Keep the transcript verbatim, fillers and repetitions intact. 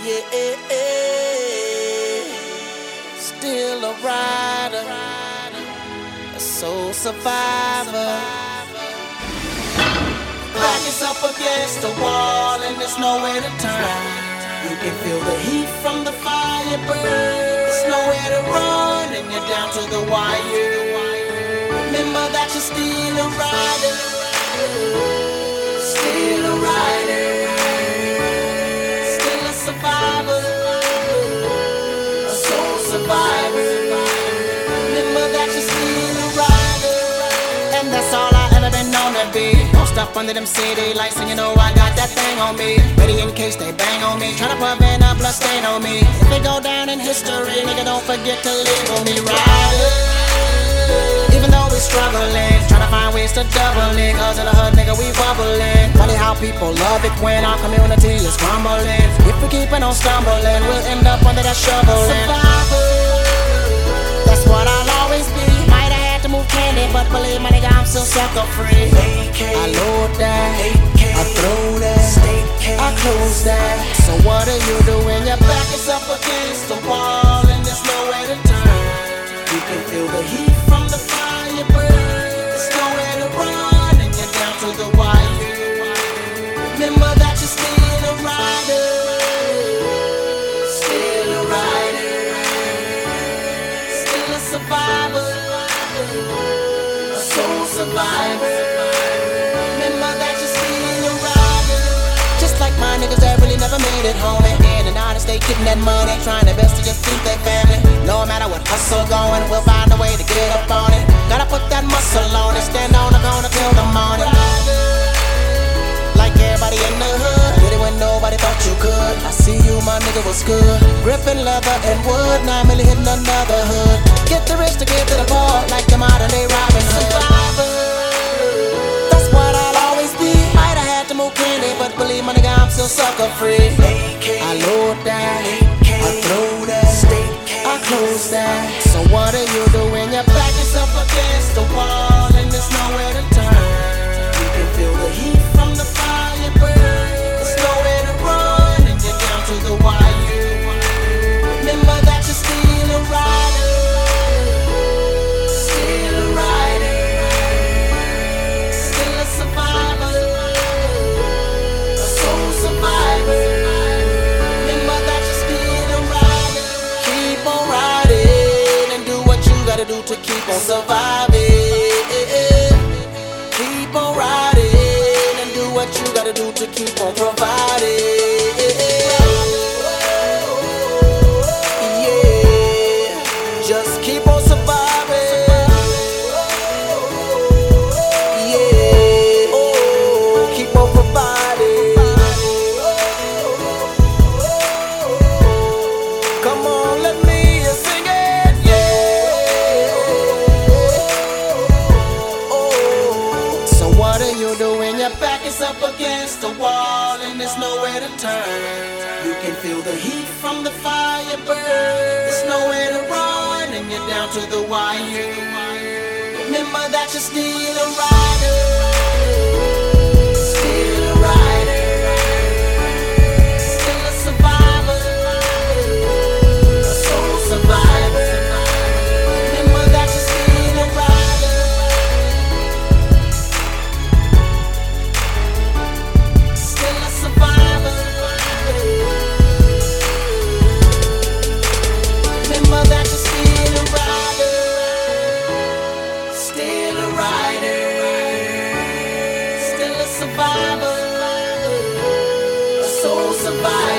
yeah. Still a rider, a soul survivor. Back is up against the wall and there's nowhere to turn. You can feel the heat from the fire burn. There's nowhere to run and you're down to the wire. Remember that you're still a rider, still a rider, still a survivor, a soul survivor. Remember that you're still a rider, and that's all I ever been known to be. Post up under them city lights and you know I got that thing on me, ready in case they bang on me, tryna prevent a blood stain on me. If it go down in history, nigga, don't forget to label me rider. Even though we struggling, tryna find ways to double it, cause in the hood, nigga, we bubbling. Funny how people love it when our community is crumbling. If we keepin' on stumbling, we'll end up under that shoveling. That's what I'll always be. Might have had to move candy, but believe my nigga, I'm still sucker free. I load that, I throw that, I close that. So what do you do when your back is up against the wall and there's nowhere to turn? You can feel the heat from the fire burn. There's nowhere to run and you're down to the wire. Remember that you're still a rider, still a rider, still a survivor, a soul survivor. Remember that you're still a rider. Just like my niggas that really never made it home, and in and out of state getting that money, trying their best to just feed their family. No matter what hustle going, we'll find a way to get up on it. Gotta put that muscle on it, stand on the corner till the morning. Like everybody in the hood, did it when nobody thought you could. I see you, my nigga, was good. Gripping leather and wood, now I'm really hitting another hood. Get the rich to get to the poor, like the modern day Robin Hood. That's what I'll always be. Might have had to move candy, but believe my nigga, I'm still sucker free. I load that, I throw that, I close that. So what do you do when your back is up against the wall and there's nowhere to turn? You can feel the heat from the fire burn. There's nowhere to run and you're down to the wire. Remember that you're still a rider, still a rider, still a survivor, a soul survivor. Remember that you're still a rider. Keep on riding and do what you gotta do to keep on surviving. Keep on riding and do what you gotta do to keep on providing. Yeah, just keep on surviving. Yeah, oh, keep on providing. Come on, let me hear you sing it. Yeah. Oh, so what do you do when your back is up against the wall and there's nowhere to turn? You can feel the heat from the fire burn. There's nowhere to run and you're down to the wire. Remember that you're still a rider, still a rider, still a survivor, a soul survivor. Remember that you're still a rider, still a survivor. Remember that you're still a rider, still a rider, still a survivor, a soul survivor.